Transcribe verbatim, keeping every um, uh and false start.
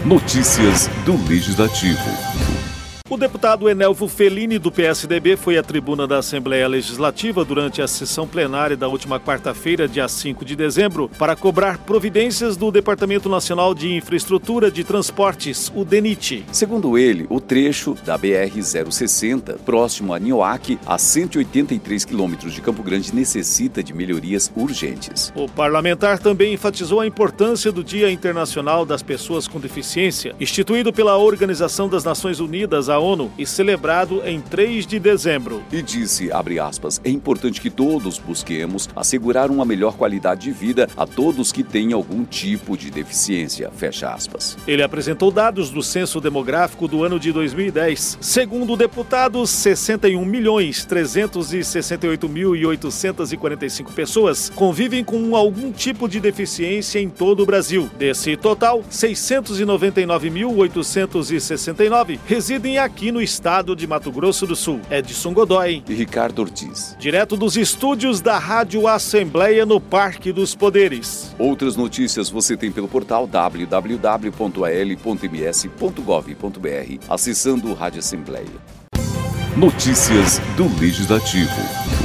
Notícias do Legislativo. O deputado Enelvo Fellini, do P S D B, foi à tribuna da Assembleia Legislativa durante a sessão plenária da última quarta-feira, dia cinco de dezembro, para cobrar providências do Departamento Nacional de Infraestrutura de Transportes, o DENIT. Segundo ele, o trecho da B R zero sessenta, próximo a Nioaque, a cento e oitenta e três quilômetros de Campo Grande, necessita de melhorias urgentes. O parlamentar também enfatizou a importância do Dia Internacional das Pessoas com Deficiência, instituído pela Organização das Nações Unidas, a ONU, e celebrado em três de dezembro. E disse, abre aspas, é importante que todos busquemos assegurar uma melhor qualidade de vida a todos que têm algum tipo de deficiência, fecha aspas. Ele apresentou dados do Censo Demográfico do ano de dois mil e dez. Segundo o deputado, sessenta e um milhões trezentos e sessenta e oito mil oitocentos e quarenta e cinco pessoas convivem com algum tipo de deficiência em todo o Brasil. Desse total, seiscentos e noventa e nove mil oitocentos e sessenta e nove residem aqui no estado de Mato Grosso do Sul. Edson Godoy e Ricardo Ortiz. Direto dos estúdios da Rádio Assembleia no Parque dos Poderes. Outras notícias você tem pelo portal w w w ponto a l ponto m s ponto gov ponto b r, acessando o Rádio Assembleia. Notícias do Legislativo.